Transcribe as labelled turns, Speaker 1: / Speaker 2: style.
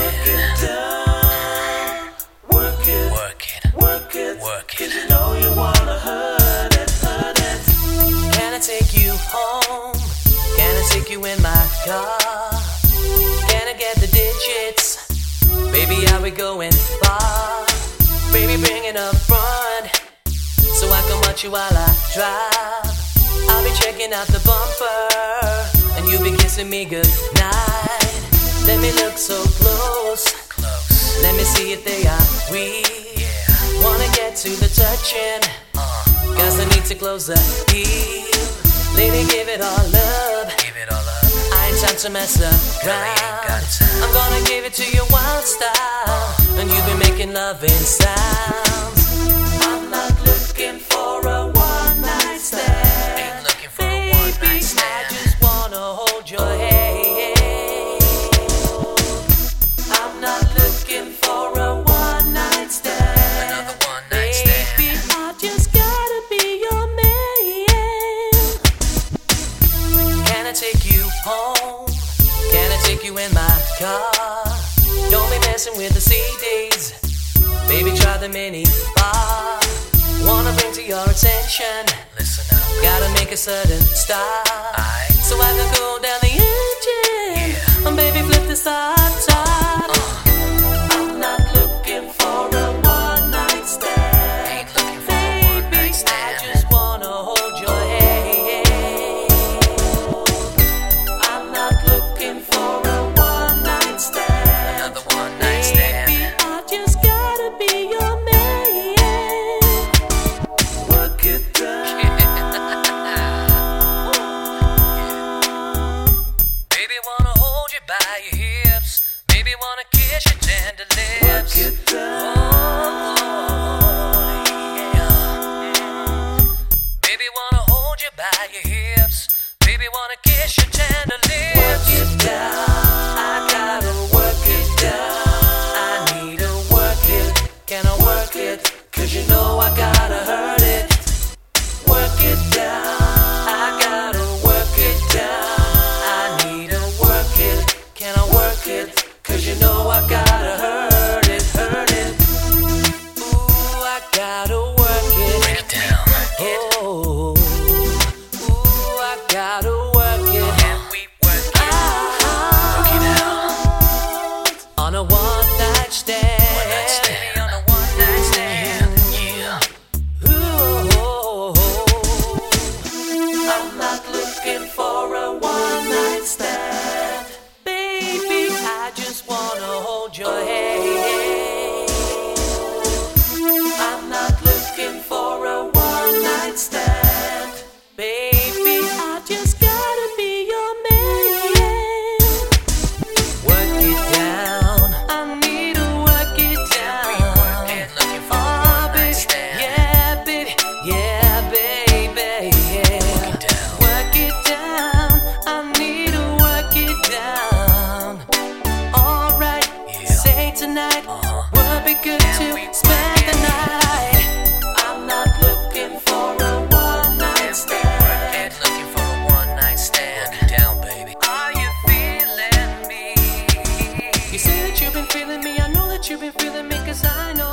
Speaker 1: Work it down, work it, work it, work it, work it. 'Cause you know you wanna hurt it, hurt it.
Speaker 2: Can I take you home? Can I take you in my car? Can I get the digits? Baby, are we going far? Baby, bring it up front so I can watch you while I drive. I'll be checking out the bumper and you'll be kissing me goodnight. Let me look so close. Let me see if they are real. Wanna get to the touching, 'cause I need to close the deal. Lady, give it all up. I ain't time to mess around. I'm gonna give it to you wild style, and you be making loving sounds.
Speaker 1: I'm not looking for a one-night stand.
Speaker 2: Ain't looking for a one-night stand. I just wanna hold your hand.
Speaker 1: I'm not looking for a one-night stand.
Speaker 2: Another one-night stand.
Speaker 1: Baby, I just gotta be your man.
Speaker 2: Can I take you home? Can I take you in my car? Don't be messing with the CDs. Baby, try the mini bar. Wanna bring to your attention.
Speaker 3: Listen up.
Speaker 2: Gotta make a sudden stop. So I can go down the engine. And baby, flip the start top.
Speaker 1: I'm not looking for a one-night stand.
Speaker 3: Ain't looking for a one-night
Speaker 2: I
Speaker 3: stand.
Speaker 2: just wanna hold your hand.
Speaker 1: I'm not looking for a one-night stand.
Speaker 3: Another one-night stand.
Speaker 1: Baby, I just gotta be your man. Work it down.
Speaker 2: Baby, wanna hold you by your hips. Baby, wanna kiss your tender lips.
Speaker 1: Work it down.
Speaker 2: Baby, wanna hold you by your hips. Baby, wanna kiss your tender lips.
Speaker 1: Work it down. I gotta work it down.
Speaker 2: I need to work it. Can I work it?
Speaker 1: 'Cause you know I gotta hurt it. Work it down. I gotta work it down.
Speaker 2: I need to work it. Can I work it?
Speaker 1: 'Cause you know I gotta hurt it, hurt it.
Speaker 2: Ooh, I gotta work it.
Speaker 3: Break it down.
Speaker 2: Oh, ooh, I gotta work it.
Speaker 3: Can we work it? Work it out.
Speaker 2: On a one-night stand.
Speaker 3: One-night stand. On a one-night stand. Yeah.
Speaker 2: Ooh,
Speaker 1: I'm not looking for a one-night stand.
Speaker 2: baby, I just wanna hold your hand.
Speaker 1: I'm not looking for a one-night stand.
Speaker 2: Baby, I just gotta be your man. Work it down. I need to work it down.
Speaker 3: Ain't looking for a
Speaker 2: Oh,
Speaker 3: one-night
Speaker 2: baby,
Speaker 3: stand.
Speaker 2: yeah, baby, yeah, baby, yeah.
Speaker 3: Work it down.
Speaker 2: Work it down. I need to work it down. Alright,
Speaker 3: Yeah.
Speaker 2: say tonight. Would be good to spend the night.
Speaker 1: I'm not looking for a one-night stand.
Speaker 3: Ain't looking for a one-night stand. Work it down, baby.
Speaker 2: Are you feeling me? You say that you've been feeling me. I know that you've been feeling me, 'cause I know